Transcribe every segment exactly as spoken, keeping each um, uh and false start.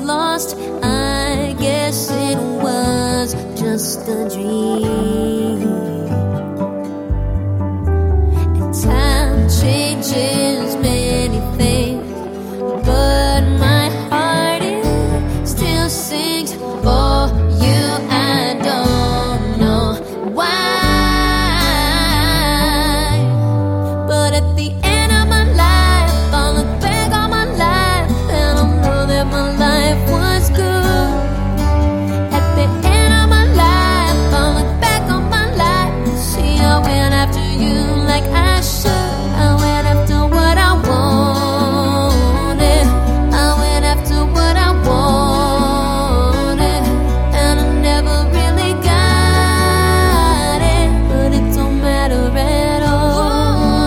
lost. I guess it was just a dream. And time changes many things, but my heart it still sings for you. I don't know why, but at the end of my life, I'll look back on my life and I'll know that my life was good. At the end of my life, I'll look back on my life and see I went after you like I should. I went after what I wanted. I went after what I wanted, and I never really got it, but it don't matter at all.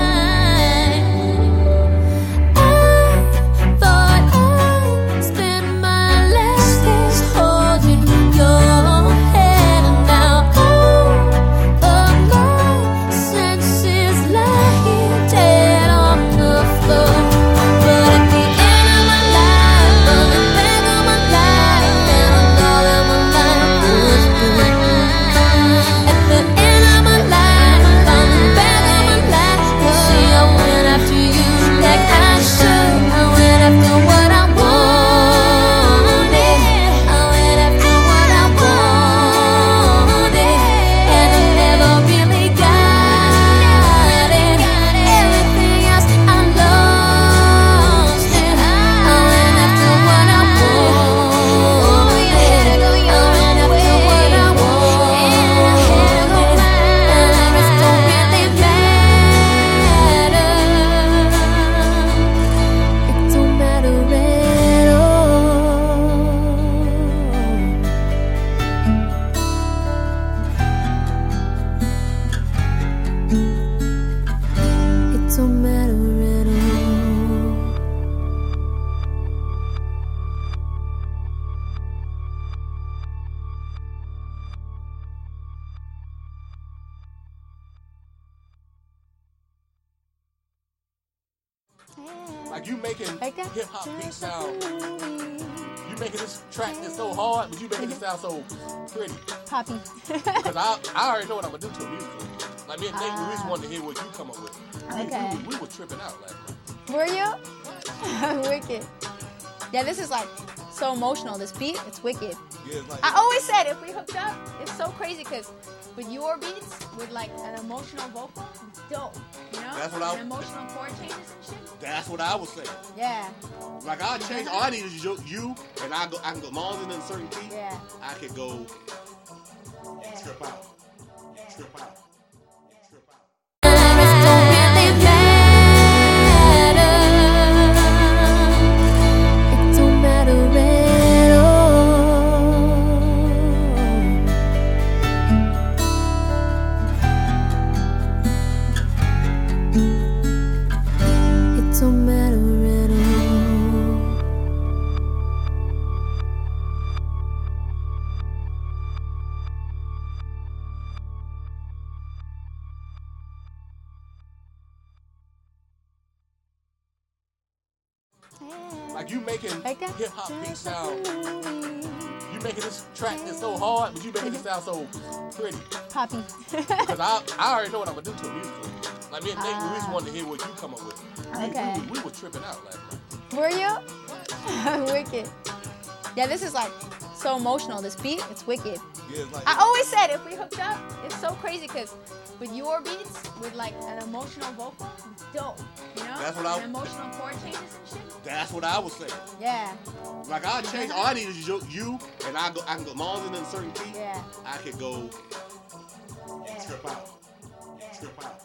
I thought I'd spend my last days holding your hand, and now all of my senses lying dead on the floor. But at the end of my life, I'll look back on my life and I'll know that my life was good. At the end of my life, I'll look back on my life and see I went after you like I should. I went after what I wanted. I went after what I wanted, and I never really got it. Everything else I lost it. I went after what I wanted. I went after what I wanted, and the rest don't really matter. It don't matter at all. It don't matter at all. Like you making Like that? hip hop beat sound, you making this track that's so hard, but you making it sound so pretty. Poppy. Because I, I already know what I'm gonna do to it musically. Like me and Nate, we just Ah. wanted to hear what you come up with. We- Okay. We, we, were tripping out last night. Were you? Wicked. Yeah, this is like so emotional. This beat, it's wicked. Yeah, it's like I always said if we hooked up, it's so crazy because with your beats, with like an emotional vocal, it's dope. You know? That's what I- And emotional chord changes and shit. that's what I was saying. Yeah. Like I change, all I need is you, you and I go. I can go long as in a certain key. Yeah. I could go Yeah. trip out, trip out, trip out. The rest don't really matter. It don't matter at all. It don't matter at all. Like you making Like that? hip hop beat sound, you making this track that's so hard, but you making it sound so pretty. Poppy. Because I, I already know what I'm gonna do to it musically. Like me and Nate, we just Ah. wanted to hear what you come up with. We, Okay. we, we were tripping out last night. Were you? Wicked. Yeah, this is like so emotional. This beat, it's wicked. Yeah, it's like I always said if we hooked up, it's so crazy because with your beats, with like an emotional vocal, it's dope. You know? That's what I- And emotional chord changes and shit. that's what I was saying. Yeah. Like I change, all I need is you, you and I go. I can go long as in a certain key. Yeah. I could go Yeah. trip out, trip out.